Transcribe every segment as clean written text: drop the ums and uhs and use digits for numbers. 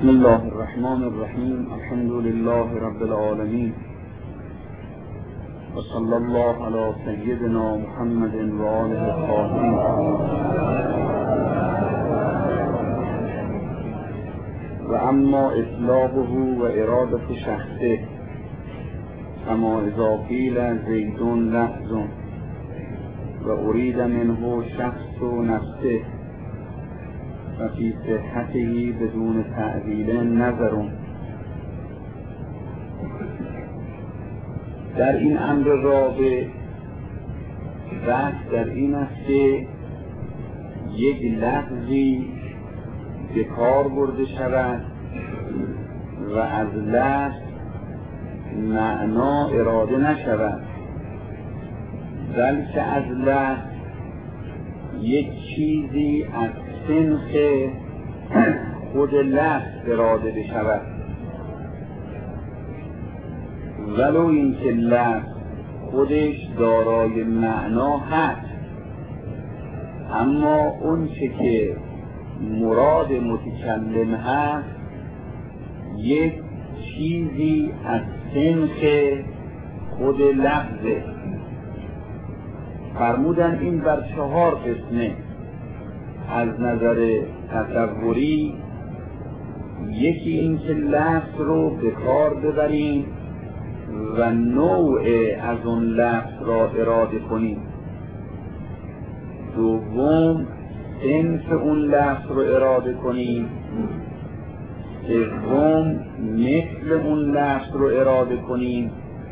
بسم الله الرحمن الرحیم. الحمد لله رب العالمین و صلی الله علی سیدنا محمد و آله الطاهرین. و اما اطلاقه و اراده شخصه اما اذا قیل زید لفظ و ارید منه شخص و نفسه و فی صحته بدون تعدیل نظر. در این امر رابع بحث در این است که یک لفظی به کار برده شود و از لفظ معنا اراده نشود، بلکه از لفظ یک چیزی از سنخ خود لفظ اراده بشود، ولو اینکه لفظ خودش دارای معنا هست، اما اون چه که مراد متکلم هست یک چیزی از سنخ خود لفظه. فرمودن این بر 4 قسمه. از نظر تصوری یکی این که لفظ رو به کار ببریم و نوع از اون لفظ را اراده کنیم. دوم صنف اون لفظ رو اراده کنیم. سوم مثل اون لفظ رو اراده کنیم.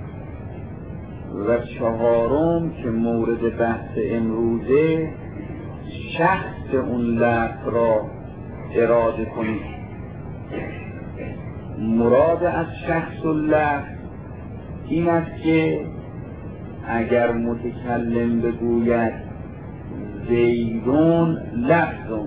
و 4م که مورد بحث امروزه شخص اون لفظ را اراده کنیم. مراد از شخص و لفظ این است که اگر متکلم بگوید زیدون لفظون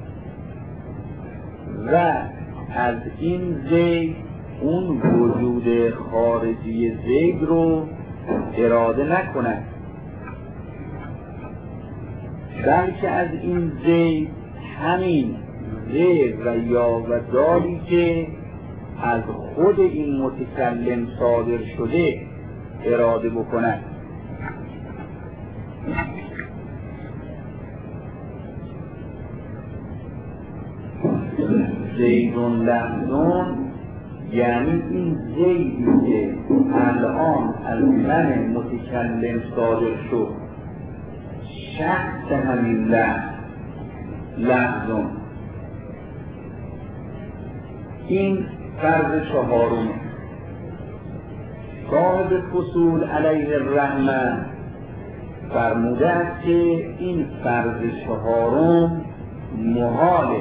و از این زید اون وجود خارجی زید رو اراده نکند، بلکه از این زید همین زید و یا و دالی که از خود این متکلم صادر شده اراده بکند. زیدون لفظون یعنی این زیدی که الان از من متکلم صادر شد شخص همین لفظون. این فرض 4م. صاحب فصول علیه الرحمه فرموده است که این فرض 4م محاله،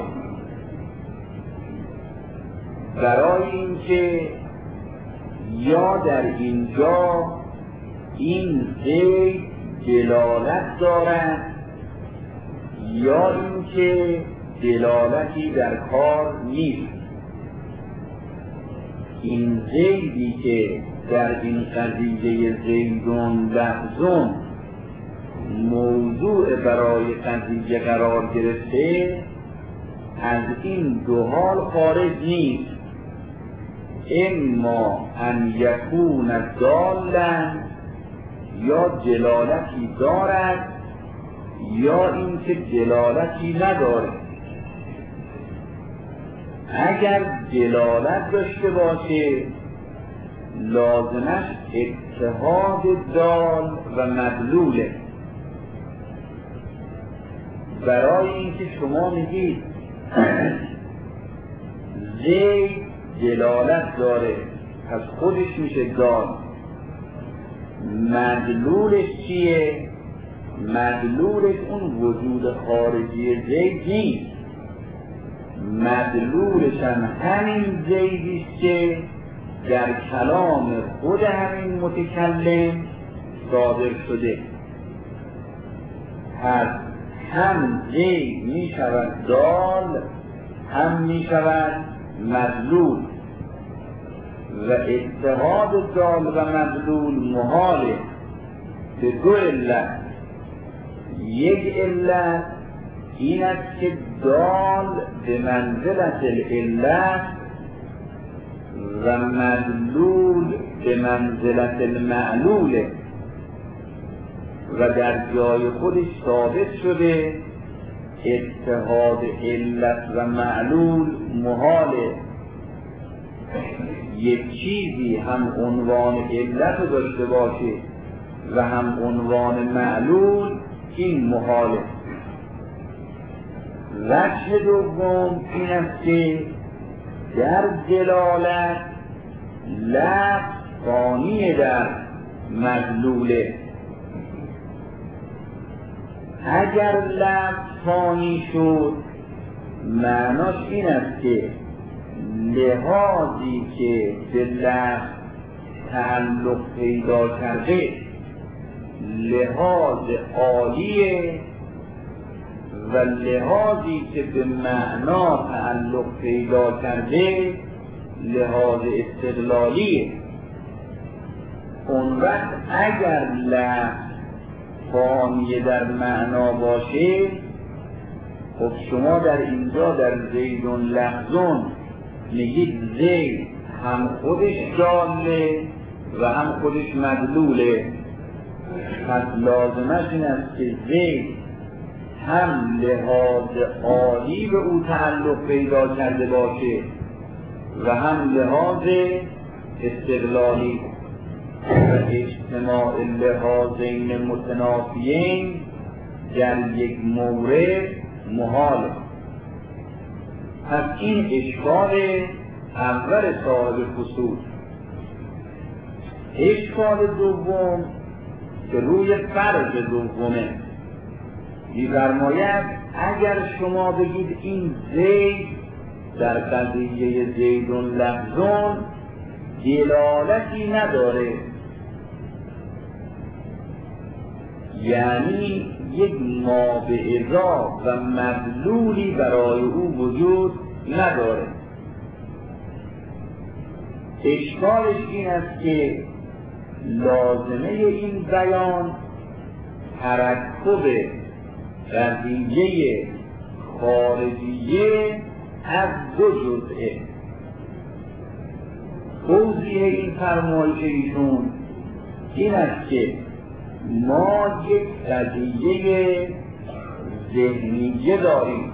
برای اینکه یا در اینجا این زید دلالت دارد یا اینکه دلالتی در کار نیست. این زیدی که در این قضیه زیدون لفظون موضوع برای قضیه قرار گرفته از این 2 حال خارج نیست. اما ان یکون دالا یا دلالتی دارد یا اینکه دلالتی نداره. اگر دلالت داشته باشه لازمش اتحاد دال و مدلوله. برای اینکه شما میگید زید دلالت داره پس خودش میشه دال، مدلولش چیه؟ مدلولش اون وجود خارجی زید نیست، مدلولش هم همین زیدیست که در کلام خود همین متکلم صادر شده. پس هم زید می شود دال هم می شود مدلول و اتحاد دال و مدلول محاله به 2 علت. یک علت این است که دال به منزلت العلت و مدلول به منزلت المعلوله و در جای خودش ثابت شده اتحاد علت و معلول محاله. یک چیزی هم عنوان علت رو داشته باشه و هم عنوان معلول، این محاله. وجه دوم این است که در دلالت لفظ ثانی در مدلوله. اگر لفظ ثانی شد معناش این است که لحاظی که به لفظ تعلق پیدا کرده لحاظ عالیه و لحاظی که به معنا تعلق پیدا کرده لحاظ استقلالیه. اون وقت اگر لفظ ثانی در معنا باشه، خب شما در اینجا در زیدون لفظون میگید زید هم خودش داله و هم خودش مدلوله. پس لازمش این است که زید هم لحاظ عالی به او تعلق پیدا کرده باشه و هم لحاظ استقلالی. و اجتماع لحاظین متنافیین در یک مورد محاله. پس این اشکال اول صاحب فصول. اشکال دوم که روی فرض دومه می‌فرماید اگر شما بگید این زید در قضیه زیدون لفظون دلالتی نداره، یعنی یک مابعضا و مدلولی برای او وجود نداره. اشکالش این است که لازمه این بیان ترکب قضیه خارجیه از دو جزئه. توضیح این فرمایش ایشون این است که ما یک قضیه ذهنیه داریم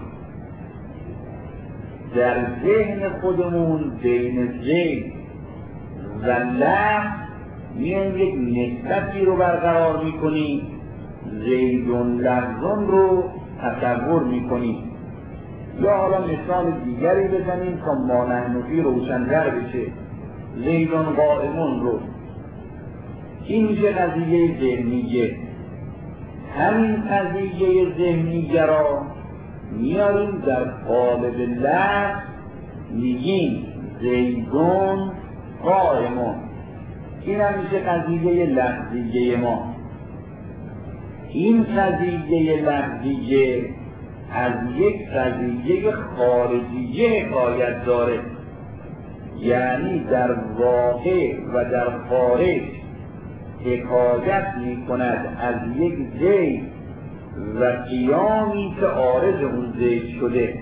در ذهن خودمون بین زید و لفظ میان یک نسبتی رو برقرار میکنیم، زیدون لفظون رو تصور میکنیم. یا حالا مثال دیگری بزنیم تا مانحنفی روشن‌تر بشه، زیدون قائمون رو. این میشه قضیه ذهنیه. همین قضیه ذهنیه را میاریم در قالب لفظ، میگیم زیدون قائمون. این هم میشه قضیه لفظیه ما. این قضیه لفظیه از یک قضیه خارجیه حکایت داره، یعنی در واقع و در خارج حکایت می کند از یک زید و قیامی که عارض اون زید شده.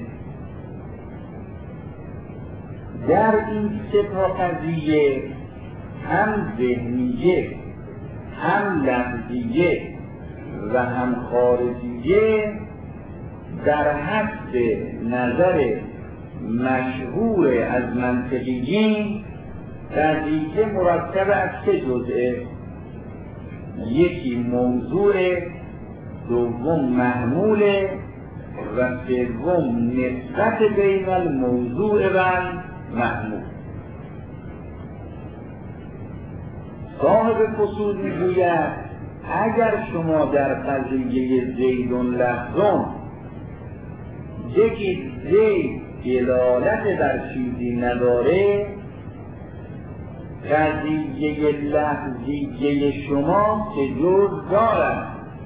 در این سه تا قضیه هم ذهنیه، هم لفظیه و هم خارجیه در حد نظر مشهور از منطقیین قضیه مرکب از سه جزئه: یکی موضوع، دوم محمول و سوم نسبت بین الموضوع و محمول. صاحب فصول میگوید اگر شما در قضیه زیدون لفظون بگید زید دلالت بر چیزی نداره، قضیه لفظیه شما که جز دارد.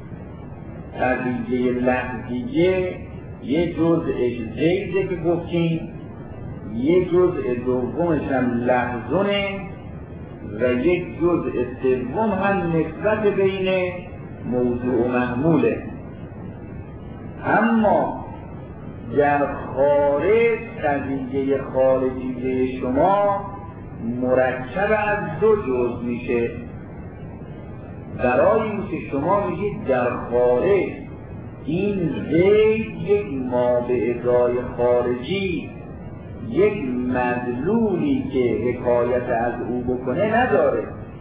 قضیه لفظیه یه جزءش زیده که گفتیم، یه جزء دومش هم لفظونه و یک جزء سوم هم نسبت بین موضوع و محموله. اما در خارج قضیه خارجیه شما مرکب از دو جزء میشه. برای اینکه شما میگید در خارج این زید یک ما به ازای خارجی، یک مدلولی که حکایت از او بکنه نداره.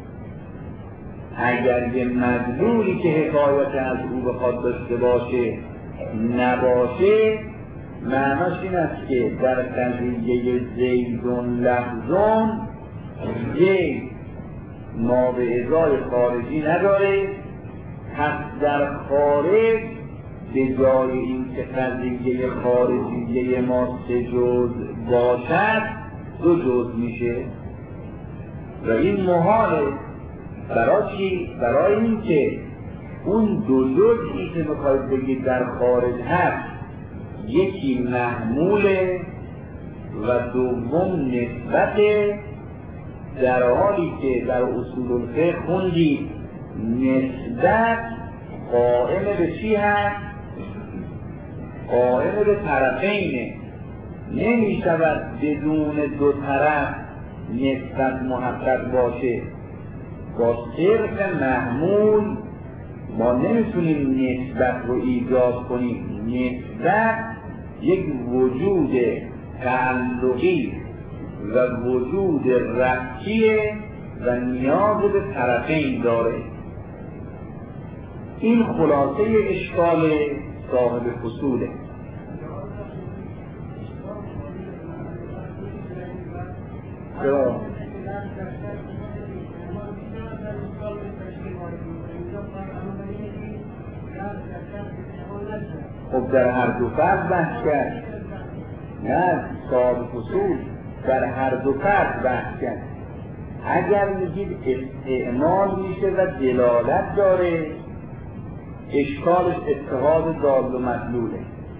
اگر یه مدلولی که حکایت از او بخواد داشته باشه نباشه، معناش این است که در قضیه زیدون لفظون زید ما به ازای خارجی نداره. پس در خارج به جای این که قضیه خارجیه ما سه جزء باشد دو جزء میشه و این محاله. برای چی؟ برای این که اون دو جزئی که میخواید بگید در خارج هست، یکی محموله و دوم نسبته، در حالی که در اصول الفقه خوندید نسبت قائم به چی هست؟ قائم به طرفینه. نمی شود بدون دو طرف نسبت محقق باشه. با صرف محمول ما نمیتونیم نسبت رو ایجاد کنیم. نسبت یک وجود تعلقی و وجود ربطیه و نیاز به طرفین داره. این خلاصه اشکال صاحب فصوله. خب در هر دو فرد بحث کرد، نه صاحب فصول در هر دو فرد بحث کرد. اگر میگید استعمال میشه و دلالت داره، اشکالش اتحاد دال و مدلوله.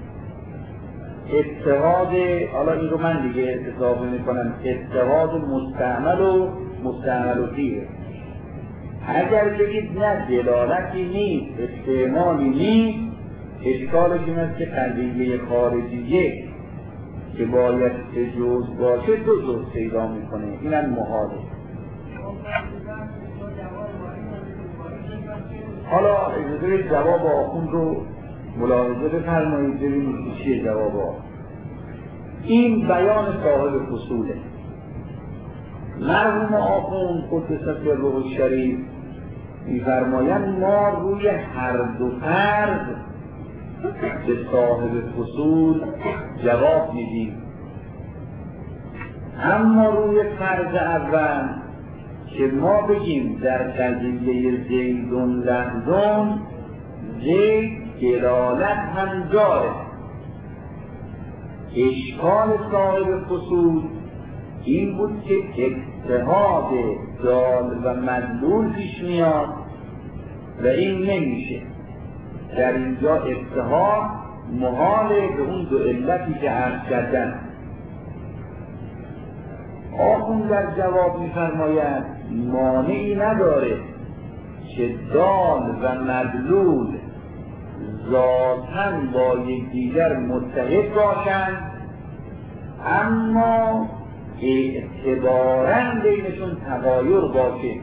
اتحاد، حالا این رو من دیگه اضافه میکنم، اتحاد مستعمل و مستعمل و فیه. اگر بگید نه دلالتی نیست، استعمالی نیست، اشکالش این است که قضیه خارجیه که باید سه جزء باشه دو جزء پیدا میکنه. اینم محاله. حالا اجازه جواب آخوند رو ملاحظه بفرمایید ببینید چیه جواب آخوند. این بیان صاحب فصوله. مرحوم آخوند قدس سره الشریف میفرمایند ما روی هر دو فرد به صاحب فصول جواب میدیم، اما روی فرض اول که ما بگیم در قضیه زیدون لحظون زید دلالت هم داره. اشکال صاحب فصول این بود که اتحاد دال و مدلول پیش میاد و این نمیشه. در اینجا اتحاد محاله به اون دو علتی که عرض کردن. آخوند در جواب می‌فرماید مانعی نداره که دال و مدلول ذاتاً با یکدیگر متحد باشند، اما اعتباراً بینشون تغایر باشه.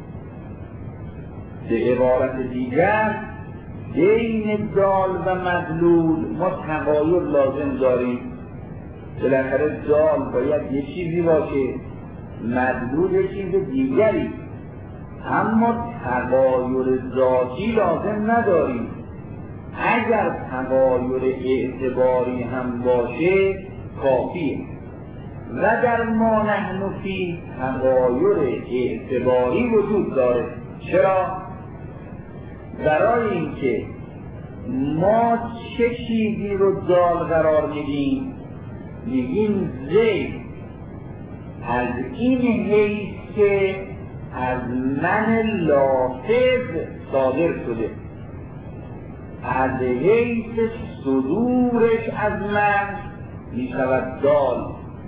به عبارت دیگر بین دال و مدلول ما تغایر لازم داریم. بالاخره دال باید یه چیزی باشه، مدلول یه چیز دیگری، اما تغایر ذاتی لازم نداریم. اگر تغایر اعتباری هم باشه کافیه. و در ما نحن فی تغایر اعتباری وجود داره. چرا؟ برای اینکه ما چه چیزی رو دال قرار میدیم؟ میگیم زید از این حیث که از من لافظ صادر شده، از حیث صدورش از من میشود دال،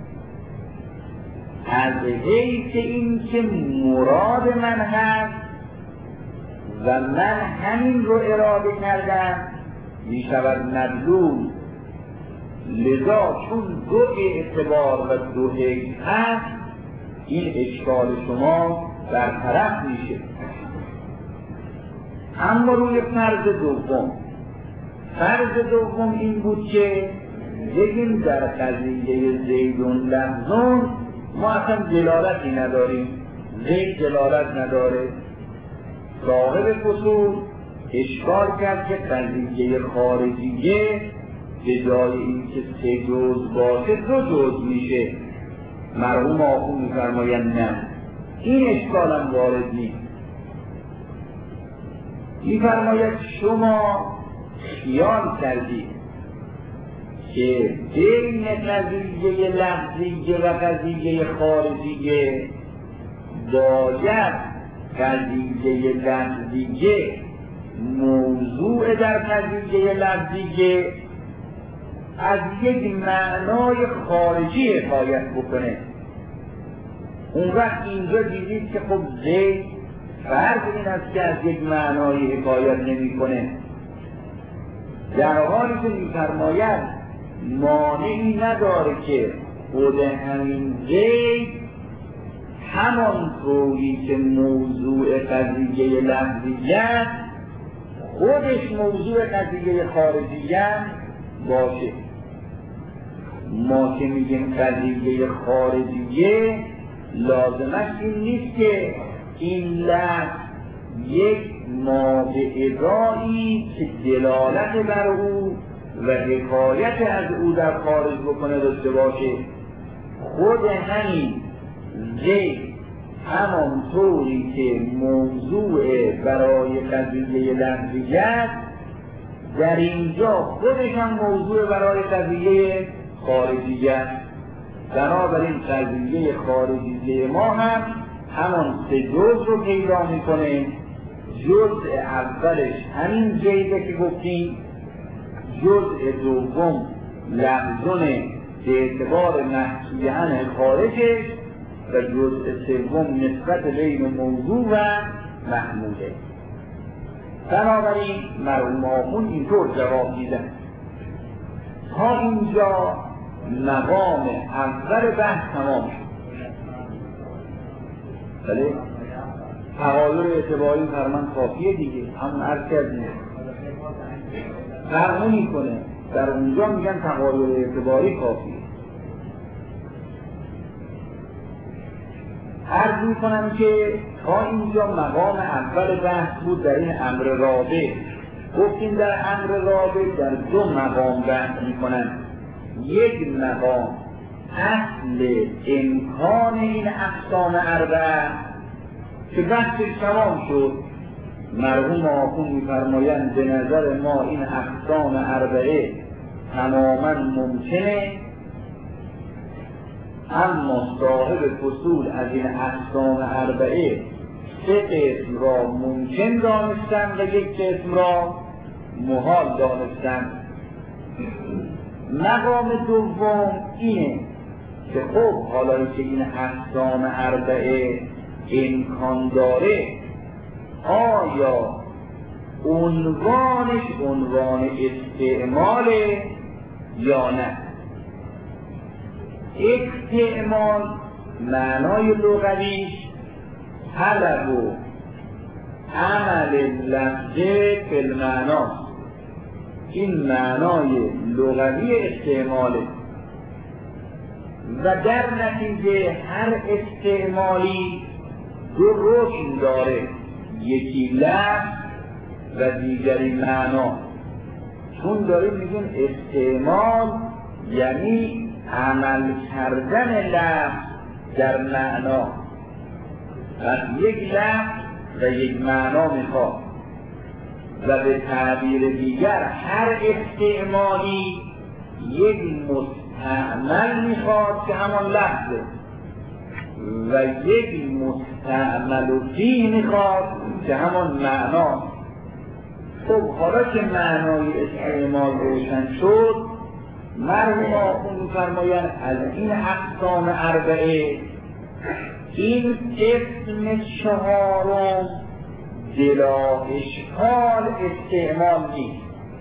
از حیث این که مراد من هست و من همین رو اراده کردم میشود مدلول. لذا چون دو اعتبار و دو حیث هست این اشکال شما برطرف میشه. اما روی فرض دوم این بود که بگیم در قضیه زیدون لفظون ما اصلا دلالتی نداریم، زید دلالت نداره. صاحب فصول اشکال کرد که قضیه خارجیه به جای اینکه 3 جزء باشه 2 جزء میشه. مرحوم آخوند می‌فرمایند نه، این اشکال هم وارد نیست. می‌فرماید شما خیال کردید که بین قضیه لفظیه و قضیه خارجیه باید قضیه لفظیه موضوع در قضیه لفظیه از یک معنای خارجی حکایت بکنه. اون وقت اینجا دیدید که خب زید فرض این است که از یک معنای حکایت نمی کنه، در حالی که می‌فرماید مانعی نداره که خود همین زید همانطوری که موضوع قضیه لفظیت خودش موضوع قضیه خارجیت باشه. ما که میگیم قضیه خارجیه لازمش این نیست که این لفظ یک مابعدایی که دلالت بر او و حکایت از او در خارج بکنه داشته باشه. خود همین زید همانطوری که موضوع برای قضیه لفظیت در اینجا خودش هم موضوع برای قضیه خارجیت. بنابراین قضیه خارجیه ما هم همان 3 جزء رو پیدا میکنه. جزء اولش همین زیده که گفتیم، جزء دوم لفظون به اعتبار محکیهن خارجش و جزء سوم نسبت بین موضوع و محموله. بنابراین مرحوم آخوند اینطور جواب میدن. تا اینجا مقام اول بحث تمام شد. بله؟ تغایر اعتباری فرمان کافیه دیگه، همون عرض کردیم فرق نمی‌کنه. در اونجا میگن تغایر اعتباری کافیه. عرض میکنم که تا اینجا مقام اول بحث بود در این امر رابع. گفتیم در امر رابع در 2 مقام بحث میکنن. یک مقام اصل امکان این اقسام اربعه که بحثش تمام شد. مرحوم آخوند می‌فرمایند به نظر ما این اقسام اربعه تماما ممکنه، اما صاحب فصول از این اقسام اربعه 3 قسم را ممکن دانستن و 1 قسم را محال دانستن. مقام دوم اینه که خب حالا که این اقسام اربعه امکان داره، آیا عنوانش عنوان استعماله یا نه؟ استعمال معنای لغویش طلب و عمل لفظه فی المعناست. این معنای لغوی استعماله و در نتیجه هر استعمالی 2 رکن داره، یکی لفظ و دیگری معنا. چون داریم میگیم استعمال یعنی عمل کردن لفظ در معنا، پس 1 لفظ و 1 معنا میخواد و به تعبیر دیگر هر استعمالی 1 مستعمل میخواد که همان لفظه و 1 مستعمل فیه میخواد که همان معنا. خب حالا که معنای استعمال روشن شد، مرحوم آخوند می‌فرمایند از این اقسام اربعه این قسم 4 بلا اشکال استعمال نیست.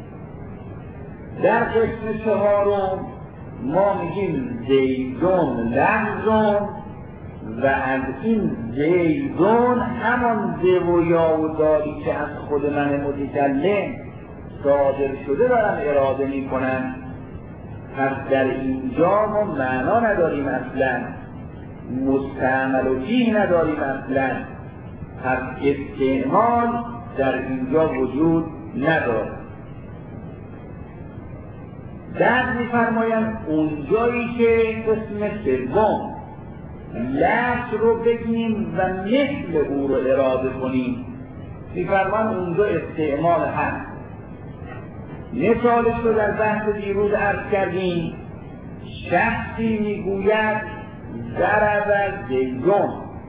در قسم 4 ما میگیم زیدون لفظون و از این زیدون همان ز و یا و داری که از خود من متکلم صادر شده دارم اراده می کنم. پس در اینجا ما معنا نداریم اصلا، مستعمل و فیه نداریم اصلا، پس استعمال در اینجا وجود نداره. بعد می‌فرمایند اونجایی که قسم سوم لفظ رو بگیم و مثل او رو اراده کنیم، می‌فرمایند اونجا استعمال هست. مثالش رو در بحث دیروز عرض کردیم. شخصی میگوید ضرب زیدون،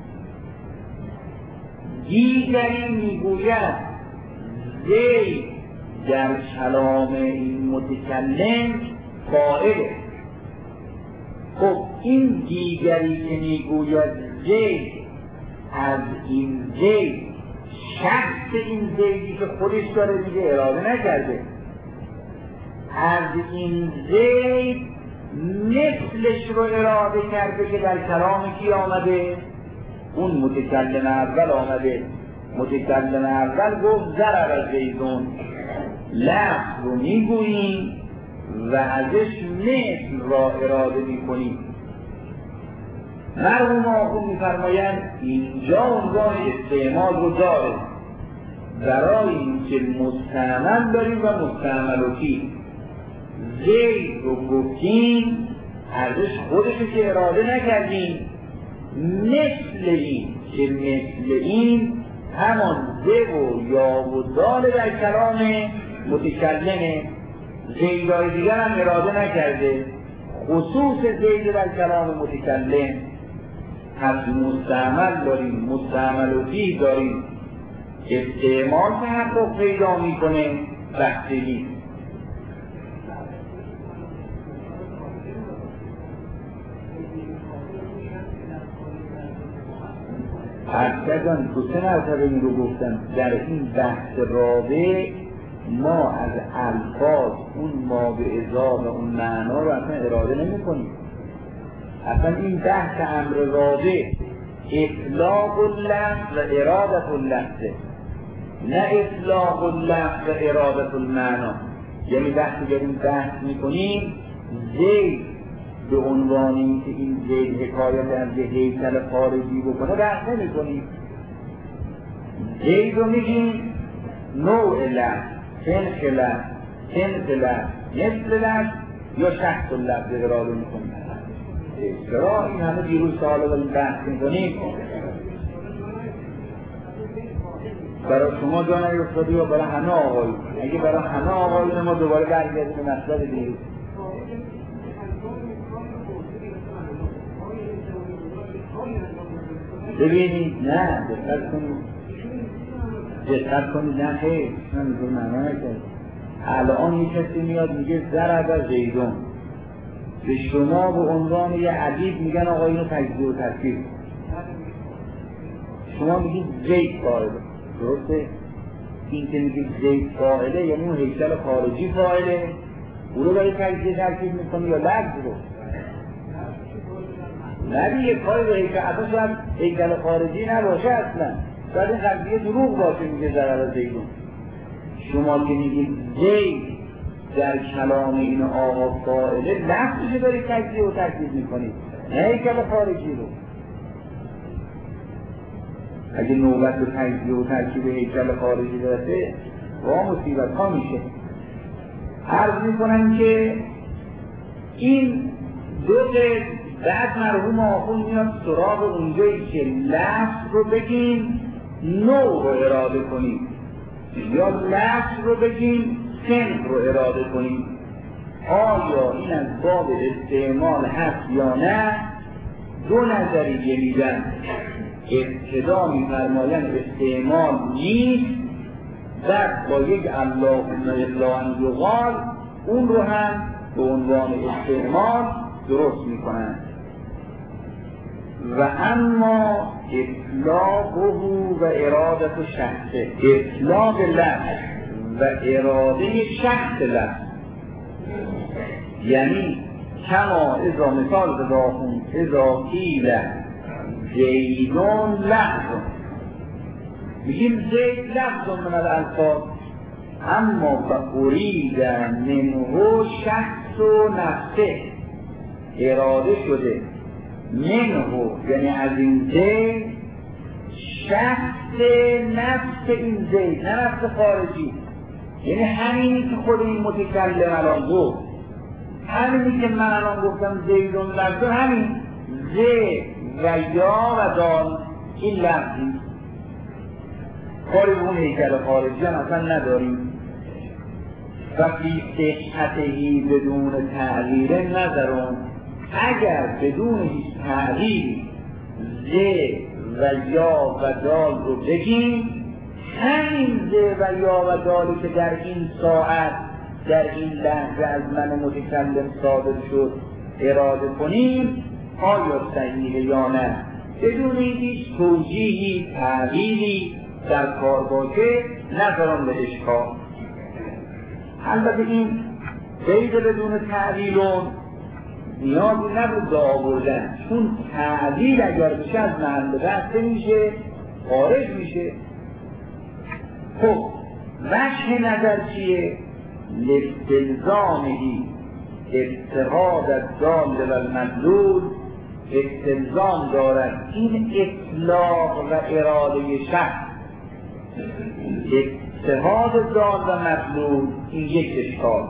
دیگری میگوید زید در کلام این متکلم فاعله. خب این دیگری که میگوید زید، از این زید شخص این زیدی که خودش داره میگه اراده نکرده، از این زید مثلش رو اراده کرده که در کلام کی آمده؟ اون متکلم اول آمده. متکلم اول گفت ضرب زیدون، لفظ رو میگوییم و ازش مثل را اراده میکنیم. مرحوم آخون میفرمایند اینجا عنوان استعمال رو داره، برای اینکه مستعمل داریم و مستعمل و فیه. زید رو گفتیم ازش خودشو که اراده نکردیم، مثل این که مثل این همان ز و یا و دال در کلام متکلمه. زیدهای دیگر هم اراده نکرده، خصوص زید در کلام متکلم. پس مستعمل داریم، مستعمل و فیه داریم. استعمال تحقق پیدا میکنه بحثی. حرکتان دو سه مرتبه این رو گفتم، در این بحث رابع ما از الفاظ اون ما به ازا و اون معنا رو اصلا اراده نمی کنیم. اصلا این بحث امر رابع اطلاق اللفظ و ارادت اللفظ، نه اطلاق اللفظ و ارادت المعنا. یعنی وقتی داریم بحث می کنیم زید به عنوان اینکه این زید حکایت از یه هیکل خارجی بکنه بحث نمی کنیم. زید رو میگیم نوع لفظ، سنخ لفظ، سنخ لفظ، مثل لفظ یا شخص لفظ اراده میکنیم. چرا این همه دیروز سالا داریم بحث میکنیم؟ برای شما جا نیفتادی و برای همه آقایی. اگه برای همه آقایی ما دوباره برگردیم به مطلب دیروز. ببینید نه دقت کنید نه خیلی نمیدون معنا نکرد. الان یک کسی میاد میگه ضرب زیدون، به شما به عنوان یه عدید میگن آقا اینو تجزیه و ترکیب، شما میگید زید فاعله. درسته؟ این که میگید زید فاعله یعنی اون هیکل خارجی فاعله، او رو داری تجزیه ترکیب میکنی یا لفظ رو؟ نه دیگه کاری به هیکل، اصلا شاید هیکل خارجی نباشه، اصلا شاید این قضیه دروغ باشه میگه ضرب زیدون. شما که میگید زید در کلام این آقا فاعله، لفظی داری تجزیه و ترکیب میکنید، نه هیکل خارجی رو. اگه نوبت به تجزیه و ترکیب هیکل خارجی برسه با مصیبت ها میشه. عرض میکنم که این دو بعد مرحوم آخون میاد سراغ اونجایی که لفظ رو بگیم نوع رو اراده کنیم یا لفظ رو بگیم سنخ رو اراده کنیم. آیا این از باب استعمال هست یا نه؟ دو نظریه میدن. ابتدا میفرمایند استعمال نیست، بعد با یک اللهم الا ان یقال اون رو هم به عنوان استعمال درست میکنند. و اما اطلاقه و ارادت شخصه، اطلاق لفظ و اراده شخص لفظ، یعنی کما اذا مثال بذاهم اذا قیل زیدون لفظ، میگیم زید لفظ من الالفاظ، اما بقرید منه شخص و نفسه، اراده شده منه یعنی از این زید شخص نفس این زید، نه نفس خارجی، یعنی همینی که خود این متکلم الان گفت، همینی که من الان گفتم زیدون لفظ، همین زید و یا و دال این لفظی کاری به اون هیکل خارجی هم اصلا نداریم. و فی صحتهی بدون تغییر نظرون، اگر بدون هیچ تغییری ز و یا و دال رو بگیم، همین ز و یا و دالی که در این ساعت در این لحظه از من متکلم صادر شد اراده کنیم، آیا صحیحه یا نه، بدون هیچ توجیهی تغییری در کار باشه نظرم به اشکال. البته این زید بدون تعلیلون نیازی نبود به آوردن، چون تعلیل اگر بشه از محل بحث میشه، خارج میشه. خب وجه نظر چیه؟ لاستلزامهی اتحاد الدال و المدلول، استلزام دارد این اطلاق و اراده شخص، اتحاد دال و مطلوب این یک اشکال،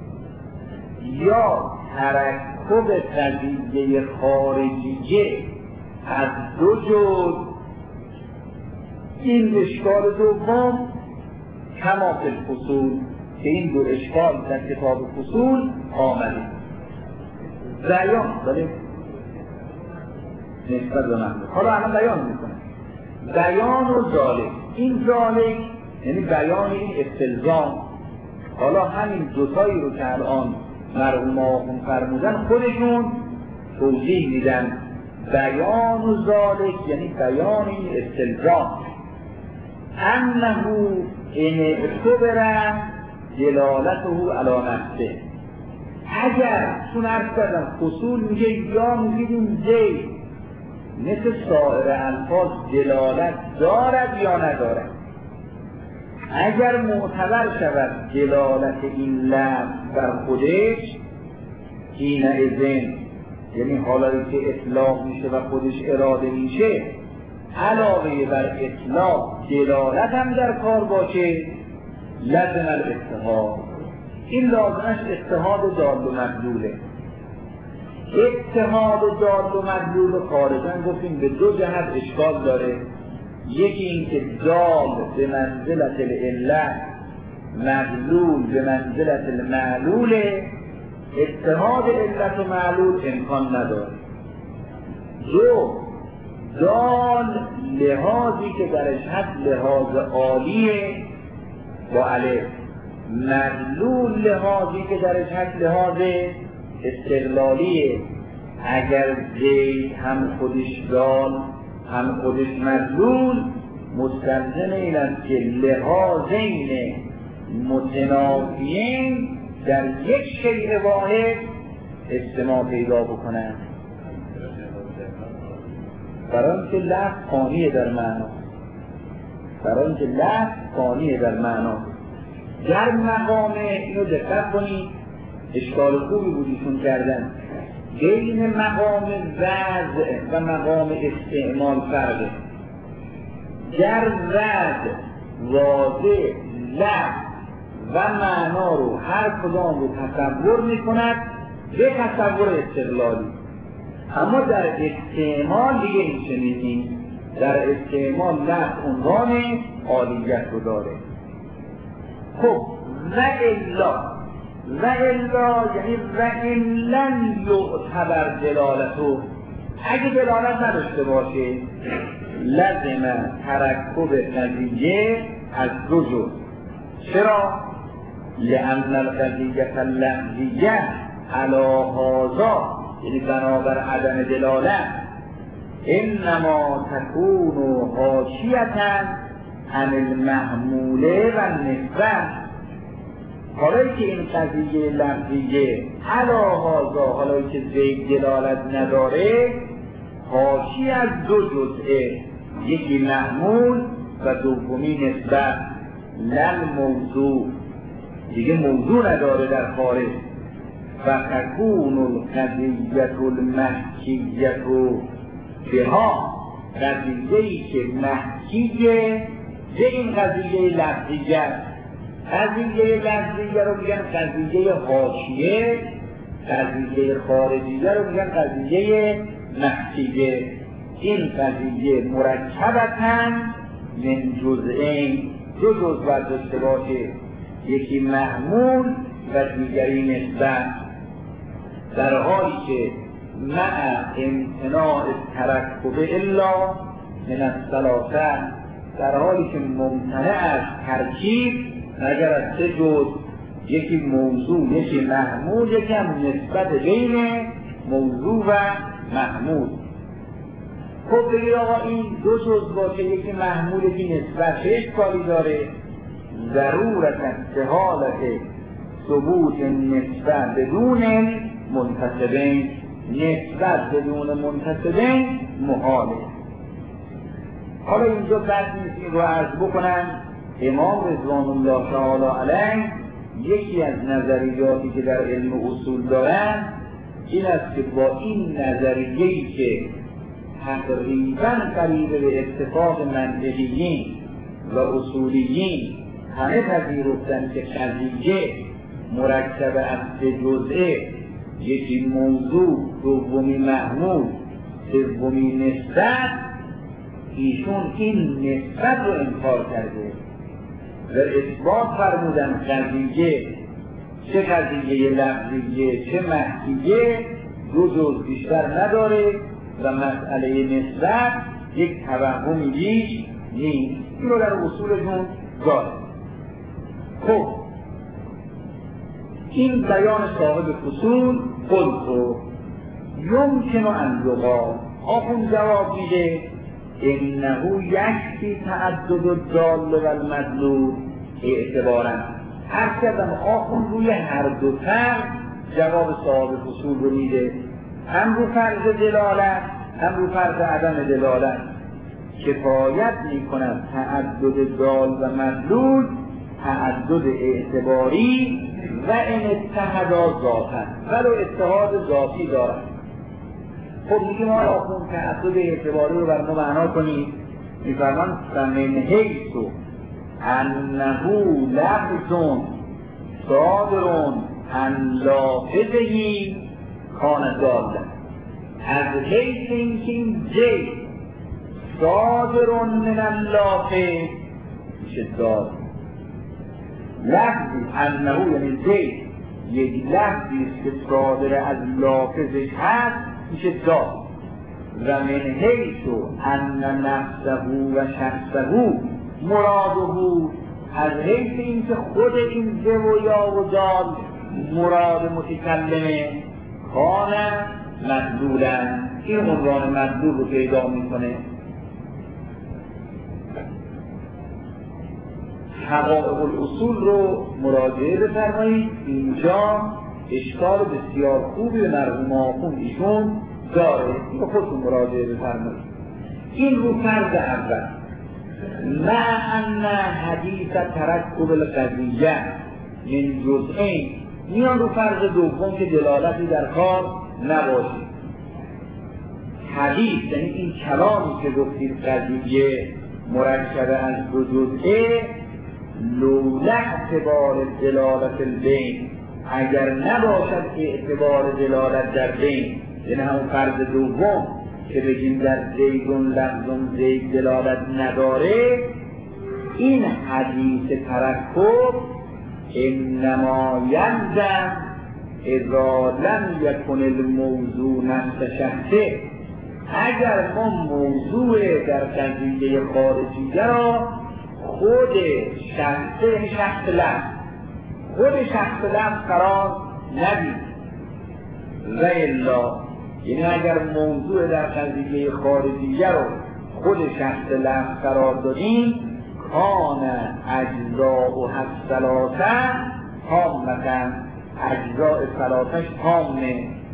یا ترکب قضیه خارجیه از دو جز، این اشکال دوم کما فی الفصول که این دو اشکال در کتاب فصول آمده. بیان بله نسبت به من حالا الان بیان میکنه. بیان و ذالک، این ذالک یعنی بیان این استلزام. حالا همین دوتایی رو که الان مرحوم آقون فرمودن خودشون توضیح میدن. بیان و ذالک یعنی بیان این استلزام، انه ان اعتبر دلالته علی نفسه، اگر چون عرض کردم فصول میگه یا میگیدیم زید مثل سایر الفاظ دلالت دارد یا ندارد، اگر معتبر شود دلالت این لفظ بر خودش این اذن، یعنی حالایی که اطلاق میشه و خودش اراده میشه، علاوه بر اطلاق دلالت هم در کار باشه، لازم الاتحاد، این لازمش اتحاد دال و مدلوله. اتحاد دال و مدلول خارجن گفتیم به دو جهت اشکال داره، یکی این که دال به منزلت العلت، مدلول به منزلت المعلوله، اتحاد علت و معلول امکان نداره. دو دال لحاظی که درش هست لحاظ عالیه با الف، مدلول لحاظی که درش هست لحاظ استقلالیه. اگر زید هم خودش دال هم خودش مدلول، مستلزم این است که لحاظین متنافیین در یک شیء واحد اجتماع پیدا بکنند، برای اینکه لفظ ثانیه در معنا، برای اینکه لفظ ثانیه در معنا. در مقام اینو دقت کنید، اشکال خوبی بودیشون کردن، بین مقام وضع و مقام استعمال فرقه. در وضع واضح لفظ و معنا رو هر کدام رو تصور میکند به تصور استقلالی، اما در استعمال دیگه این چنینی، در استعمال لفظ عنوان عالیت رو داره. خب و الا یعنی و ان لم یعتبر دلالتو، اگه دلالت نداشته باشه لازم ترکب قضیه از دو جز. چرا؟ لأن القضیه اللفظیه علی هذا، یعنی بنابر عدم دلالت، انما تکون حاشیة عن المحموله و النسبه. حالایی که این قضیه لفظیه علی هذا، حالایی که زید دلالت نداره، حاشی از دو جزئه، یکی محمول و دومی نسبت. لن موضوع دیگه موضوع نداره در خارج. و تکون القضیة المحکیة بها، قضیه‌ای که محکیه به این قضیه لفظیه. قضیه لفظیه رو میگن قضیه حاشیه، قضیه خارجیه رو میگن قضیه محکیه. این قضیه مرکبتاً من جزئین، دو جزء داشته باشه، یکی محمول و دیگری نسبت. در حالی که مع امتناع ترکب الا من الثلاثه، در حالی که ممتنع از ترکیب مگر از سه جزء، یکی موضوع، یکی محمول، یکی هم نسبت بین موضوع و محمول. خب بگیر آقا این دو جزء باشه، یکی محمول یکی نسبت، چه اشکالی داره؟ ضرورت استحالت ثبوت نسبت بدون منتسبین، نسبت بدون منتسبین محاله. حالا اینجا بد نیست این رو عرض بکنم. امام رضوان الله تعالی علیه یکی از نظریاتی که در علم اصول دارن این است که با این نظریه‌ای که تقریباً قریب به اتفاق منطقیین و اصولیین همه پذیرفتن که قضیه مرکب از سه جزئه، یکی موضوع، دومی محمول، سومی نسبت، ایشون این نسبت رو انکار کرده و اثبات فرمودن قضیه چه قضیه لفظیه چه محکیه دو جزء بیشتر نداره و مسئله نسبت یک توهمی بیش نیست. این رو در اصولشون داره. خب این بیان صاحب فصول قلت یمکن ان یقال، آخون جواب میده انه یکفی تعدد الدال و المدلول اعتبارا. هر کدام آخون روی هر دو طرف جواب صاحب فصول رو میده، هم رو فرض دلالت هم رو فرض عدم دلالت. کفایت میکند تعدد دال و مدلول تعدد اعتباری و این اتحادا ذاتن ولو اتحاد ذاتی دارن. خب میگه ما آخون تعدد اعتباری رو بر ما معنا کنید، میفرمان فمن حیث انه لفظ صادر عن لافظه کان دالا. از حیث اینکه این جی صادر من اللافظ میشه دال. لفظی انه یعنی جی یک لفظی است که صادر از لافظش هست میشه دال. و من حیث ان نفسه و شخصه مراده، از حیث اینکه خود این ز و یا و دال مراد متکلمه کان مدلولا، این عنوان مدلول رو پیدا میکنه. حقائق الاصول رو مراجعه بفرمایید، اینجا اشکال بسیار خوبی به مرحوم آخوند ایشون داره، این رو خودتون مراجعه بفرمایید. این رو فرض اول مع ان حدیث ترکب القضیه من جزئین، میان رو فرض دوم که دلالتی در کار نباشه. حدیث یعنی این کلامی که گفتید قضیه مرکب از دو جزئه، لولا اعتبار دلالت البین، اگر نباشد اعتبار دلالت در بین، یعنی همون فرض دوم که بگیم در زیدون لفظون زید دلالت نداره، این حدیث ترکب انما یلزم اذا لم یکن الموضوع نفس شخصه، اگر ما موضوع در قضیه خارجیه را خود شخصه شخص لفظ خود شخص لفظ قرار ندید و الا، یعنی اگر موضوع در قضیه خارجیه رو خود شخص لفظ قرار دادیم کان اجزاء و الثلاثه تامه، اجزاء ثلاثه‌اش تامه،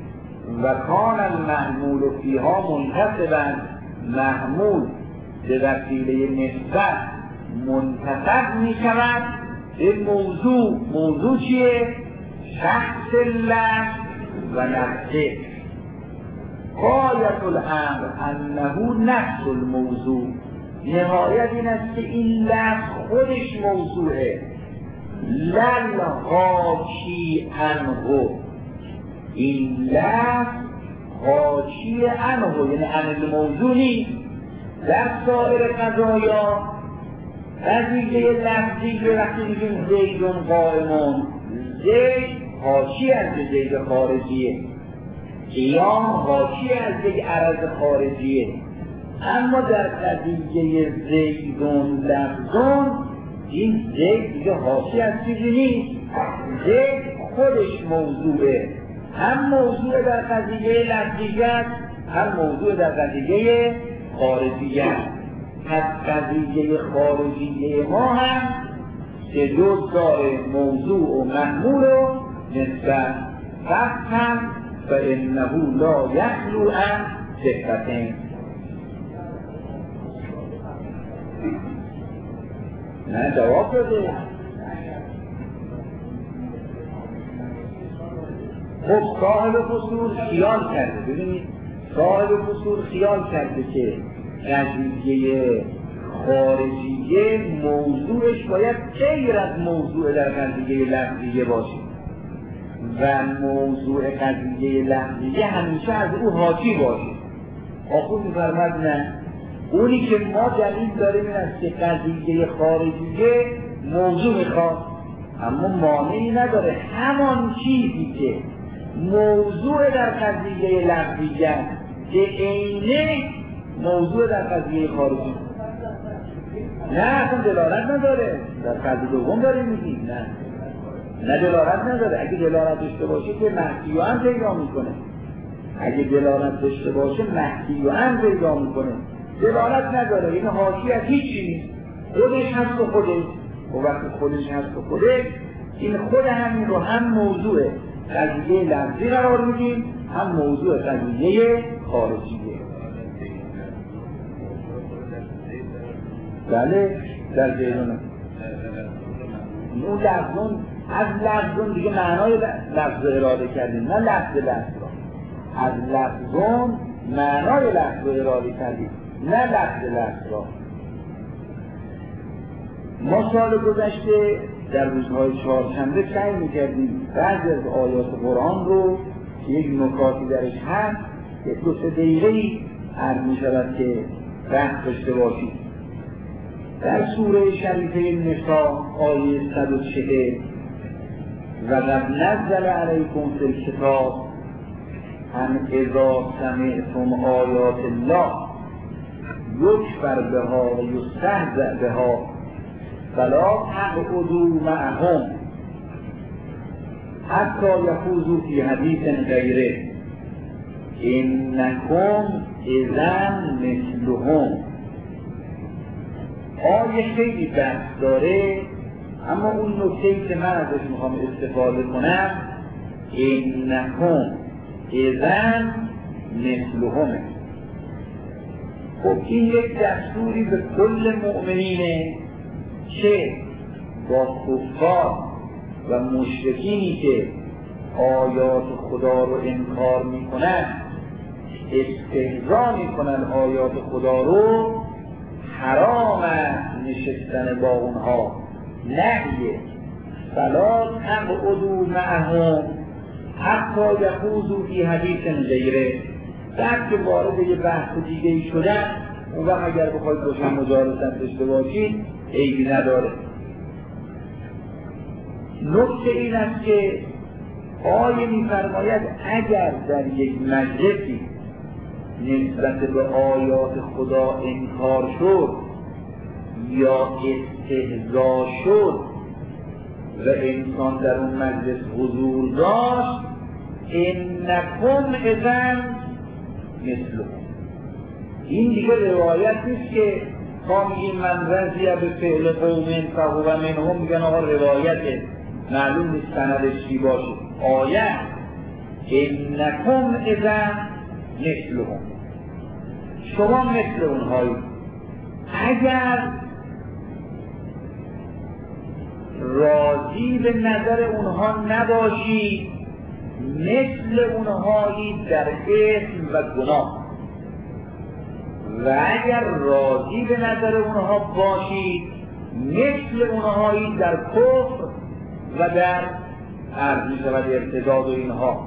و کان المحمول فیها منتصبا، محمول به وسیله نسبت منتسب می شود به موضوع. موضوع چیه؟ شخص لفظ و نفسه. غایت الامر انه نفس الموضوع، نهایت این است که این لفظ خودش موضوعه، لن حاکی عنه، این لفظ حاکی عنه یعنی عن الموضوع نیست. در سایر قضایا قضیه لفظی که وقتی میگیم زیدون قائمون، زید حاکی از زید خارجیه، قیام حاکی از یک عرض خارجیه. اما در قضیه زیدون لفظون این زید دیگه حاکی از چیزی نیست، زید خودش موضوعه، هم موضوع در قضیه لفظیت، هم موضوع در قضیه خارجیت. پس قضیه خارجیه ما هم سه جز داره، موضوع و محمول و نسبت. فقط هم فانه لا یخلو عن صفتین. نه جواب داده. خب صاحب فصول خیال کرده، ببینید صاحب فصول خیال کرده که قضیه خارجیه موضوعش باید غیر از موضوع در قضیه لفظیه باشه و موضوع قضیه لفظیه همیشه از او حاکی باشه. آخوز می‌فرماد نه، اونی که ما دلیل داریم این است که قضیه خارجیه موضوع میخواد، اما مانعی نداره همان چیزی که موضوع در قضیه لفظیه که عینه موضوع در قضیه خارجی نه اصلا دلالت نداره. در قضیه دوم داریم میگیم نه دلالت نداره. اگه دلالت داشته باشه که محکی و هم پیدا میکنه، اگه دلالت داشته باشه محکی و هم پیدا میکنه. دلالت نداره این حاکی از هیچی نیست، خودش هست و خودش. و وقتی خودش هست و خودش، این خود همین رو هم موضوع قضیه لفظی قرار میدیم، هم موضوع قضیه خارجیه. بله در زیدونه اون لفظون از لفظون دیگه معنای لفظ اراده کردیم، نه لفظ لفظ را. از لفظون معنای لفظ اراده کردیم، نه لفظ لفظ را. ما سال گذشته در روزهای چهارشنبه سعی میکردیم بعضی از آیات قرآن رو که یک نکاتی درش هست یک دو سه دقیقه‌ای عرض میشود که بحث داشته باشیم. در سوره شریفه نساء آیه 140 و قد نزل علیکم فی الکتاب ان اذا سمعتم آیات الله یکفر بها و یستهزأ بها فلا تقعدوا معهم حتی یخوضوا فی حدیث غیره انکم اذا مثلهم. آیه خیلی بحث داره، اما اون نکته‌ای که من ازش میخوام استفاده کنم انکم اذا مثلهم. خب این یک دستوری به کل مؤمنینه که با کفار و مشرکینی که آیات خدا رو انکار میکنن، استهزا میکنن آیات خدا رو، حرام نشستن با اونها، نهیه. فلا تقعدوا معهم حتی یخوضوا فی حدیث غیره. بعد که وارد یه بحث دیگه‌ای شدن، اون وقت اگر بخواید باشن مجالست داشته باشید عیبی نداره. نکته این است که آیه می‌فرماید اگر در یک مجلسی نسبت به آیات خدا انکار شد یا استهزا شد و انسان در اون مجلس حضور داشت انکم اذا مثلهم. این دیگه روایت نیست که ما میگیم من رضی به فعل قوم فهو منهم، میگن آقا روایته معلوم نیست سندش چی باشه. آیه انکم اذا مثلهم، شما مثل اونهایی. اگر راضی به نظر اونها نباشید مثل اونهایی در اسم و گناه، و اگر راضی به نظر اونها باشید مثل اونهایی در کفر و در عرض می شود ارتداد و اینها.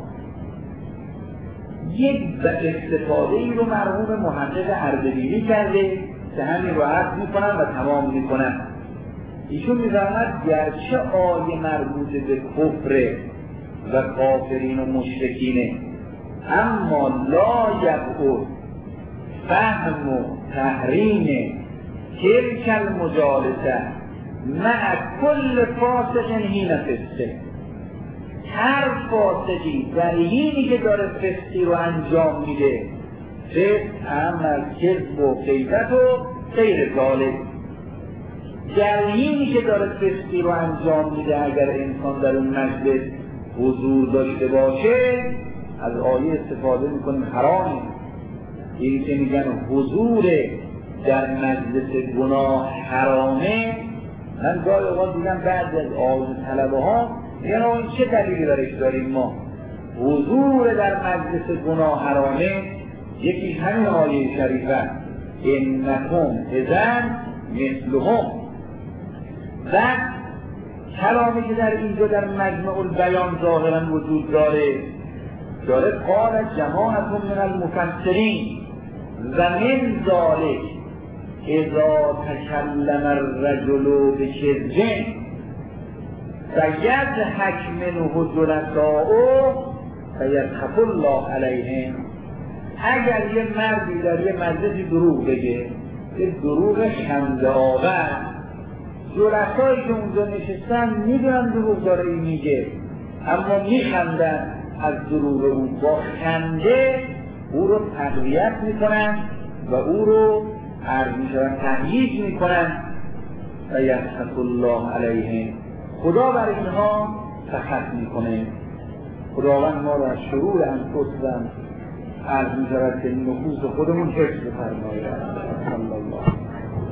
یک استفاده ای رو مرحوم محقق اردبیلی کرده که همین رو عرض می کنم و تمام می کنم. ایشون می فرماید گرچه آیه مربوط به کفر و کافرین و مشرکینه، اما لا یبعد فهم و تحریم تلک المجالسه مع کل فاسق حین فسقه. هر فاسقی در حینی که داره فسقی رو انجام میده، فسق هم از کذب و غیبت و غیر ذالک، در حینی که داره فسقی رو انجام میده اگر انسان در اون مجلس حضور داشته باشه، از آیه استفاده میکنیم حرامه. این که میگن حضور در مجلس گناه حرامه، من گاهی اوقات دیدم بعضی از آیون طلبه ها میگن این چه دلیلی برش داریم ما؟ حضور در مجلس گناه حرامه، یکیش همین آیه شریفه انکم اذا مثلهم. و کلامی که در اینجا در مجمع البیان ظاهرا وجود داره قال جماعت من المفسرین و من ذالک اذا تکلم الرجل بکذب فیضحک منه جلساؤه فیضحک الله علیهم. اگر یه مردی در یه مجلسی دروغ بگه، یه دروغ خنده آور، جلسایی که اونجا نشستن میدونن دروغ داره این میگه، اما میخندن از دروغ اون، با خنده او رو تقویت میکنن و او رو عرض میشون تهییج میکنن و یضحک الله علیهم. خدا بر اینها سخط میکنه. خداوند ما رو از شرور انفس و عرض میشود که نفوس خودمون حفظ فرماید.